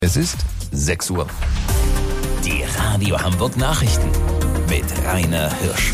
Es ist 6 Uhr. Die Radio Hamburg Nachrichten mit Rainer Hirsch.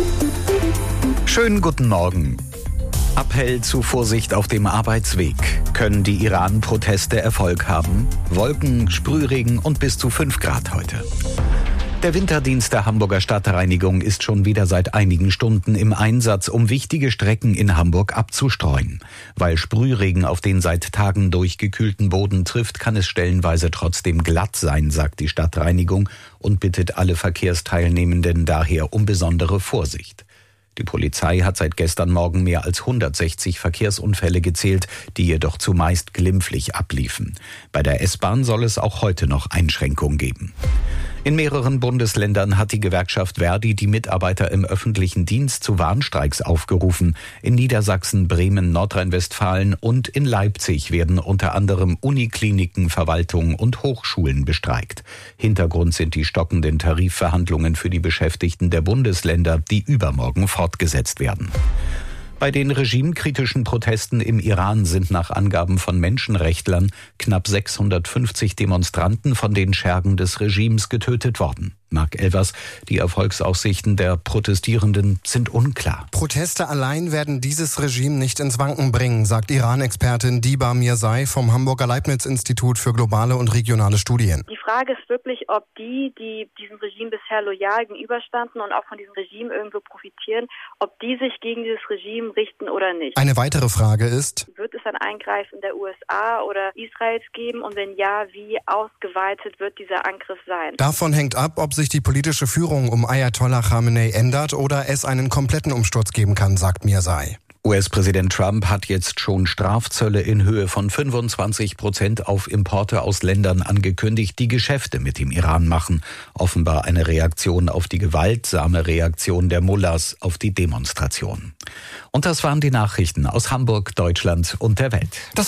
Schönen guten Morgen. Appell zu Vorsicht auf dem Arbeitsweg. Können die Iran-Proteste Erfolg haben? Wolken, Sprühregen und bis zu 5 Grad heute. Der Winterdienst der Hamburger Stadtreinigung ist schon wieder seit einigen Stunden im Einsatz, um wichtige Strecken in Hamburg abzustreuen. Weil Sprühregen auf den seit Tagen durchgekühlten Boden trifft, kann es stellenweise trotzdem glatt sein, sagt die Stadtreinigung und bittet alle Verkehrsteilnehmenden daher um besondere Vorsicht. Die Polizei hat seit gestern Morgen mehr als 160 Verkehrsunfälle gezählt, die jedoch zumeist glimpflich abliefen. Bei der S-Bahn soll es auch heute noch Einschränkungen geben. In mehreren Bundesländern hat die Gewerkschaft Verdi die Mitarbeiter im öffentlichen Dienst zu Warnstreiks aufgerufen. In Niedersachsen, Bremen, Nordrhein-Westfalen und in Leipzig werden unter anderem Unikliniken, Verwaltungen und Hochschulen bestreikt. Hintergrund sind die stockenden Tarifverhandlungen für die Beschäftigten der Bundesländer, die übermorgen fortgesetzt werden. Bei den regimekritischen Protesten im Iran sind nach Angaben von Menschenrechtlern knapp 650 Demonstranten von den Schergen des Regimes getötet worden. Marc Elvers, die Erfolgsaussichten der Protestierenden sind unklar. Proteste allein werden dieses Regime nicht ins Wanken bringen, sagt Iran-Expertin Diba Mirzai vom Hamburger Leibniz-Institut für globale und regionale Studien. Die Frage ist wirklich, ob die diesem Regime bisher loyal gegenüberstanden und auch von diesem Regime irgendwo profitieren, ob die sich gegen dieses Regime richten oder nicht. Eine weitere Frage ist: Wird es ein Eingreifen der USA oder Israels geben und wenn ja, wie ausgeweitet wird dieser Angriff sein? Davon hängt ab, ob sich die politische Führung um Ayatollah Khamenei ändert oder es einen kompletten Umsturz geben kann, sagt Mirzai. US-Präsident Trump hat jetzt schon Strafzölle in Höhe von 25% auf Importe aus Ländern angekündigt, die Geschäfte mit dem Iran machen. Offenbar eine Reaktion auf die gewaltsame Reaktion der Mullahs auf die Demonstration. Und das waren die Nachrichten aus Hamburg, Deutschland und der Welt.